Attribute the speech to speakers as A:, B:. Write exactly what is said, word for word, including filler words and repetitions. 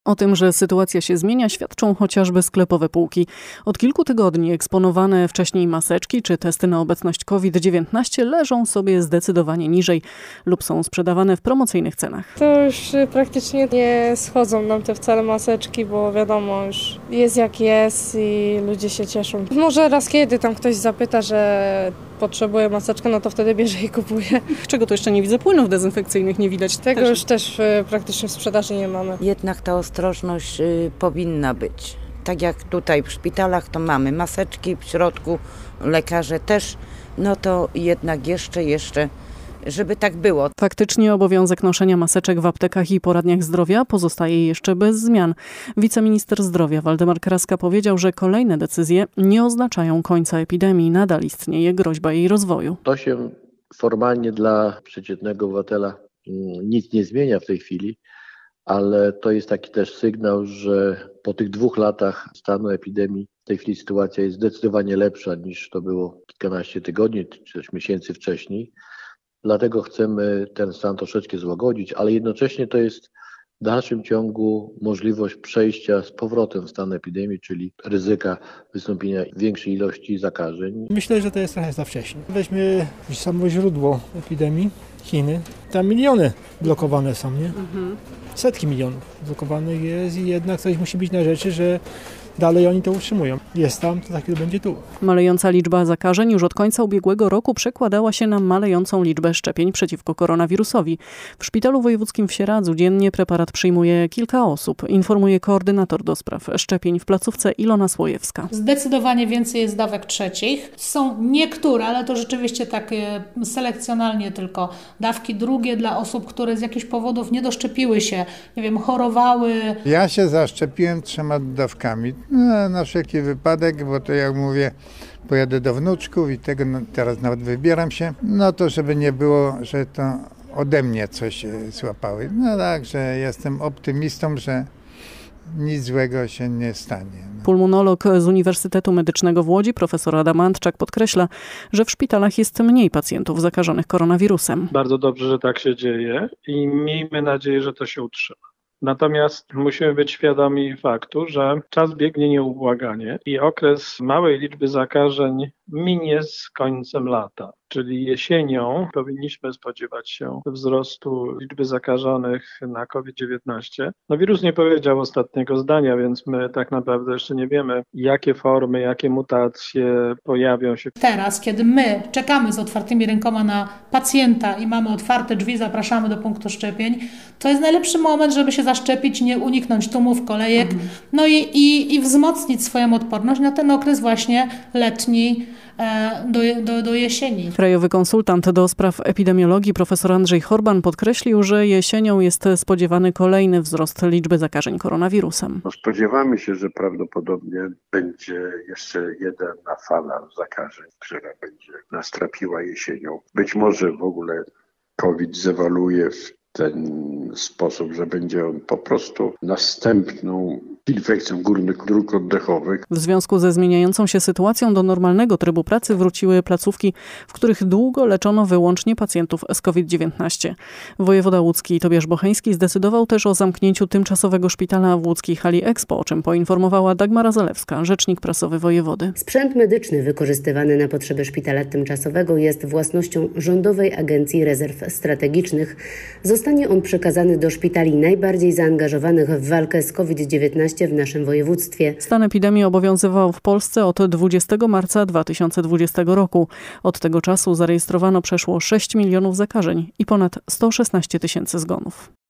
A: O tym, że sytuacja się zmienia, świadczą chociażby sklepowe półki. Od kilku tygodni eksponowane wcześniej maseczki czy testy na obecność kowid dziewiętnaście leżą sobie zdecydowanie niżej lub są sprzedawane w promocyjnych cenach.
B: To już praktycznie nie schodzą nam te wcale maseczki, bo wiadomo, już jest jak jest i ludzie się cieszą. Może raz kiedy tam ktoś zapyta, że potrzebuje maseczkę, no to wtedy bierze i kupuje.
A: Czego to jeszcze nie widzę? Płynów dezynfekcyjnych nie widać.
B: Tego
A: też.
B: już też praktycznie w sprzedaży nie mamy.
C: Jednak ta ostrożność y, powinna być. Tak jak tutaj w szpitalach to mamy maseczki, w środku lekarze też, no to jednak jeszcze, jeszcze, żeby tak było.
A: Faktycznie obowiązek noszenia maseczek w aptekach i poradniach zdrowia pozostaje jeszcze bez zmian. Wiceminister zdrowia Waldemar Kraska powiedział, że kolejne decyzje nie oznaczają końca epidemii. Nadal istnieje groźba jej rozwoju.
D: To się formalnie dla przeciętnego obywatela nic nie zmienia w tej chwili, ale to jest taki też sygnał, że po tych dwóch latach stanu epidemii w tej chwili sytuacja jest zdecydowanie lepsza niż to było kilkanaście tygodni czy też miesięcy wcześniej. Dlatego chcemy ten stan troszeczkę złagodzić, ale jednocześnie to jest w dalszym ciągu możliwość przejścia z powrotem w stan epidemii, czyli ryzyka wystąpienia większej ilości zakażeń.
E: Myślę, że to jest trochę za wcześnie. Weźmy samo źródło epidemii, Chiny. Tam miliony blokowane są, nie? Mhm. Setki milionów blokowanych jest i jednak coś musi być na rzeczy, że dalej oni to utrzymują. Jest tam, to za chwilę będzie tu.
A: Malejąca liczba zakażeń już od końca ubiegłego roku przekładała się na malejącą liczbę szczepień przeciwko koronawirusowi. W Szpitalu Wojewódzkim w Sieradzu dziennie preparat przyjmuje kilka osób, informuje koordynator do spraw szczepień w placówce Ilona Słojewska.
F: Zdecydowanie więcej jest dawek trzecich. Są niektóre, ale to rzeczywiście takie selekcjonalnie tylko dawki drugie dla osób, które z jakichś powodów nie doszczepiły się, nie wiem, chorowały.
G: Ja się zaszczepiłem trzema dawkami. No, na wszelki wypadek, bo to jak mówię, pojadę do wnuczków i tego no, teraz nawet wybieram się, no to żeby nie było, że to ode mnie coś złapały. No także jestem optymistą, że nic złego się nie stanie. No.
A: Pulmonolog z Uniwersytetu Medycznego w Łodzi, profesor Adam Antczak, podkreśla, że w szpitalach jest mniej pacjentów zakażonych koronawirusem.
H: Bardzo dobrze, że tak się dzieje i miejmy nadzieję, że to się utrzyma. Natomiast musimy być świadomi faktu, że czas biegnie nieubłaganie i okres małej liczby zakażeń minie z końcem lata. Czyli jesienią powinniśmy spodziewać się wzrostu liczby zakażonych na kowid dziewiętnaście. No wirus nie powiedział ostatniego zdania, więc my tak naprawdę jeszcze nie wiemy, jakie formy, jakie mutacje pojawią się.
F: Teraz, kiedy my czekamy z otwartymi rękoma na pacjenta i mamy otwarte drzwi, zapraszamy do punktu szczepień, to jest najlepszy moment, żeby się zaszczepić, nie uniknąć tłumów, kolejek, mhm. no i, i, i wzmocnić swoją odporność na ten okres właśnie letni, Do, do, do jesieni.
A: Krajowy konsultant do spraw epidemiologii profesor Andrzej Horban podkreślił, że jesienią jest spodziewany kolejny wzrost liczby zakażeń koronawirusem.
I: No spodziewamy się, że prawdopodobnie będzie jeszcze jedna fala zakażeń, która będzie nas trapiła jesienią. Być może w ogóle COVID zewoluuje w ten sposób, że będzie on po prostu następną infekcją górnych dróg oddechowych.
A: W związku ze zmieniającą się sytuacją do normalnego trybu pracy wróciły placówki, w których długo leczono wyłącznie pacjentów z kowid dziewiętnaście. Wojewoda łódzki Tobiasz Bocheński zdecydował też o zamknięciu tymczasowego szpitala w łódzkiej hali Expo, o czym poinformowała Dagmara Zalewska, rzecznik prasowy wojewody.
J: Sprzęt medyczny wykorzystywany na potrzeby szpitala tymczasowego jest własnością Rządowej Agencji Rezerw Strategicznych. Zostanie on przekazany do szpitali najbardziej zaangażowanych w walkę z kowid dziewiętnaście w naszym województwie.
A: Stan epidemii obowiązywał w Polsce od dwudziestego marca dwa tysiące dwudziestego roku. Od tego czasu zarejestrowano przeszło sześć milionów zakażeń i ponad sto szesnaście tysięcy zgonów.